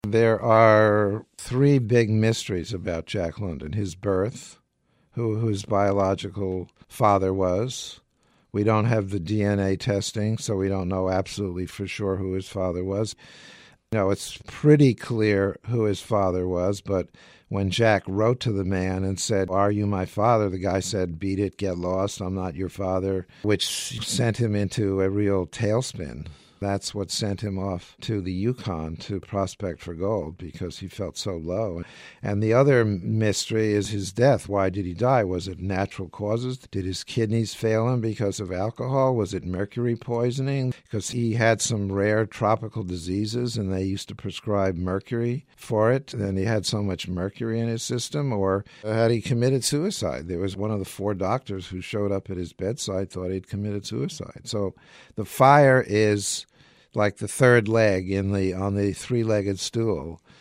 There are three big mysteries about Jack London. His birth, who his biological father was. We don't have the DNA testing, so we don't know absolutely for sure who his father was. It's pretty clear who his father was, but when Jack wrote to the man and said, "Are you my father?" the guy said, "Beat it, get lost, I'm not your father," which sent him into a real tailspin. That's what sent him off to the Yukon to prospect for gold because he felt so low. And the other mystery is his death. Why did he die? Was it natural causes? Did his kidneys fail him because of alcohol? Was it mercury poisoning? Because he had some rare tropical diseases and they used to prescribe mercury for it. And he had so much mercury in his system. Or had he committed suicide? There was one of the four doctors who showed up at his bedside thought he'd committed suicide. So the fire is like the third leg on the three-legged stool.